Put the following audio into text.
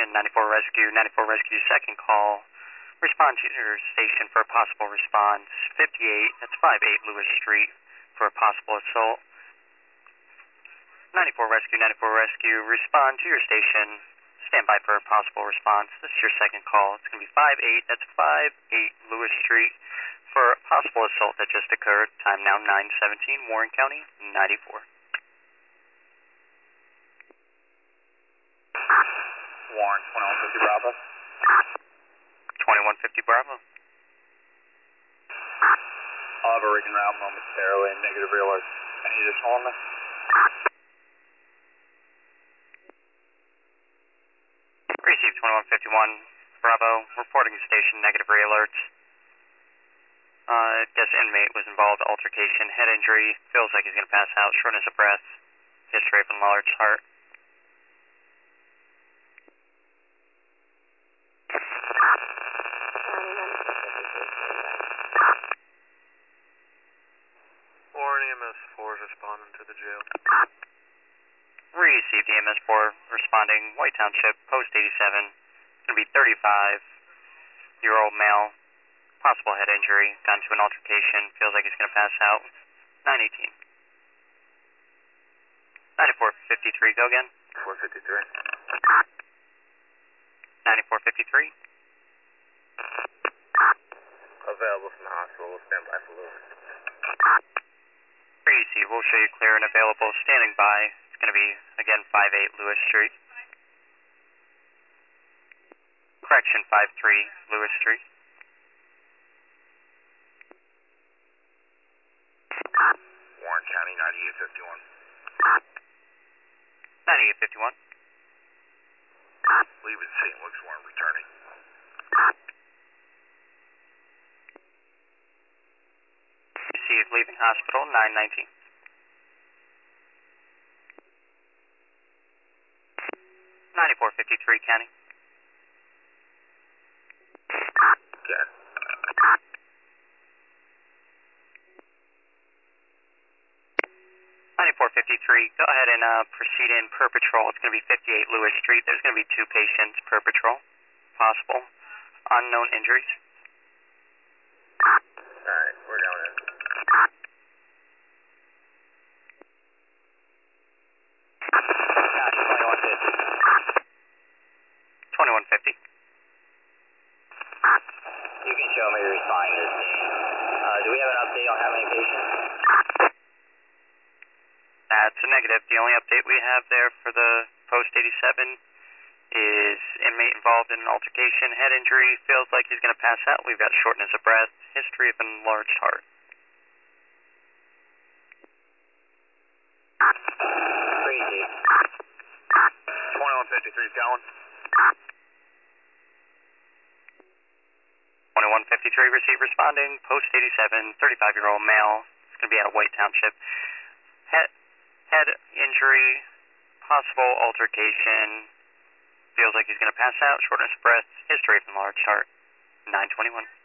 station, 94 Rescue, 94 Rescue second call. Respond to your station for a possible response. 58, that's 58 Lewis Street for a possible assault. 94 Rescue, 94 Rescue, respond to your station. Stand by for a possible response. This is your second call. It's going to be 58, that's 58 Lewis Street for a possible assault that just occurred. Time now 9:17, Warren County, 94. Warren, 2150 Bravo. 2150 Bravo. I'll have a rig and route momentarily. Negative real alert. Any additional on this? Receive 2151 Bravo. Reporting station, negative re-alerts. This inmate was involved in altercation, head injury, feels like he's going to pass out, shortness of breath, history of enlarged heart. Warren EMS4 is responding to the jail. Received EMS4 responding, White Township, post 87. It's going to be 35-year-old male, possible head injury, got into an altercation, feels like he's going to pass out. 918. 9453, go again. 453. 9453. Available from the hospital. We'll stand by for Lewis. Receive, we'll show you clear and available, standing by. It's going to be, again, 58 Lewis Street. Correction, 53 Lewis Street. Warren County, 9851. 9851. Leaving St. Luke's, Warren, returning. Received, leaving hospital, 919. 9453 County. Okay. 9453, go ahead and proceed in per patrol. It's going to be 58 Lewis Street. There's going to be 2 patients per patrol. Possible unknown injuries. Alright, we're going in. Gotcha, 2150. 2150. You can show me your responding to the scene. Do we have an update on how many patients? That's a negative. The only update we have there for the post 87 is inmate involved in an altercation, head injury, feels like he's going to pass out. We've got shortness of breath, history of enlarged heart. Crazy. 2153 going. 2153 receive responding, post 87, 35-year-old male. It's going to be out of White Township. Head injury, possible altercation, feels like he's going to pass out, shortness of breath, history of enlarged heart. 921.